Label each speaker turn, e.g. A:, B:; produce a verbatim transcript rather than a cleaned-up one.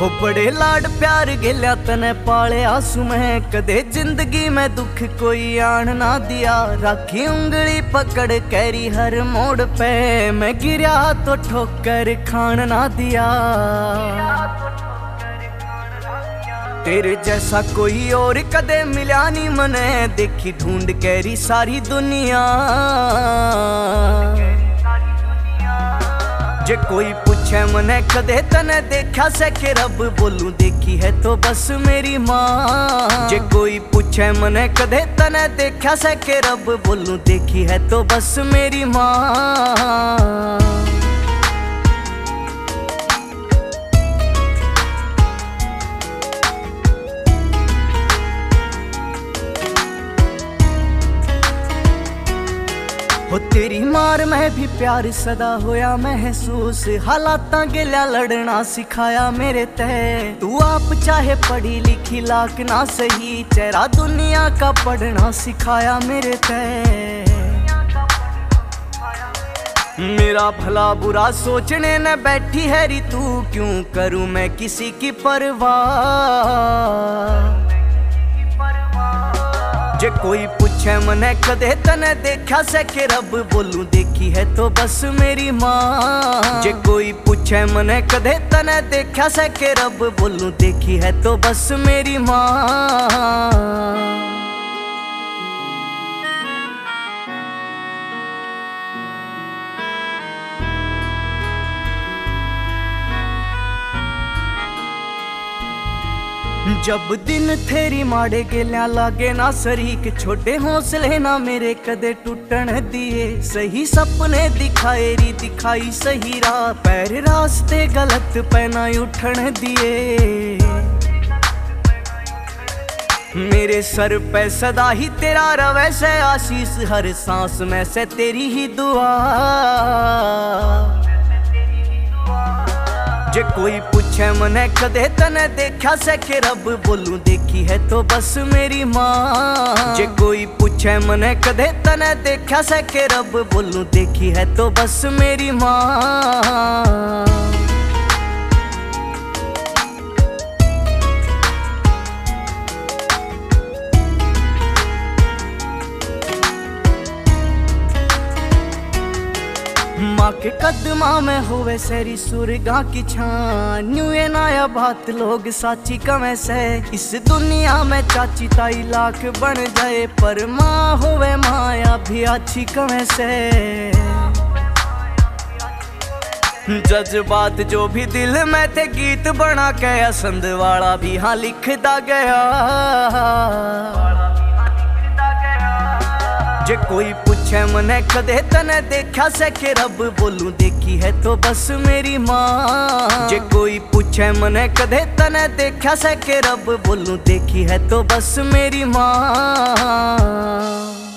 A: हो बड़े लाड प्यार गेल्या तने पाले आंसू में कदे जिंदगी में दुख कोई आन ना दिया। राखी उंगली पकड़ कैरी हर मोड़ पे मैं गिरा तो ठोकर खान ना दिया। तेरे जैसा कोई और कदे मिला नी मने देखी ढूंढ कैरी सारी दुनिया। जे कोई पूछे मने कदे तने देखा से के रब बोलूं देखी है तो बस मेरी माँ। जे कोई पूछे मने कदे तने देखा से के रब बोलूं देखी है तो बस मेरी माँ। हो तेरी मार में भी प्यार सदा होया महसूस। हालातां गेल्या लड़ना सिखाया मेरे तय। तू आप चाहे पढ़ी लिखी लाख ना सही चेहरा दुनिया का पढ़ना सिखाया मेरे तय। मेरा भला बुरा सोचने न बैठी है री तू क्यों करूं मैं किसी की परवाह। जे कोई पूछे मने कदे तने देखा से के रब बोलूं देखी है तो बस मेरी माँ। जे कोई पूछे मने कदे तने देखा से के रब बोलूं देखी है तो बस मेरी माँ। जब दिन तेरी माड़े गेल्या लागे ना शरीक छोटे हौसले ना मेरे कदे टूटन दिए। सही सपने दिखाए री दिखाई सही राह पैर रास्ते गलत पैना उठन दिए। मेरे सर पे सदा ही तेरा रवे से आशीष हर सांस में से तेरी ही दुआ। जे कोई पूछे मने कदे तने देखा से के रब बोलूं देखी है तो बस मेरी माँ। जे कोई पूछे मने कदे तने देखा से के रब बोलूं देखी है तो बस मेरी माँ। माँ के कदमा में होवे सेरी सुरगा की छान न्यू ये नया बात लोग साची कमे से। इस दुनिया में चाची ताई लाख बन जाए पर माँ होवे माया भी अच्छी कमे से। जज्बात जो भी दिल में थे गीत बना के असंद वाला भी हाँ लिखता गया। जे कोई पूछे मने कदे तने देखा से के रब बोलूं देखी है तो बस मेरी माँ। जे कोई पूछे मने कदे तने देखा से के रब बोलूं देखी है तो बस मेरी माँ।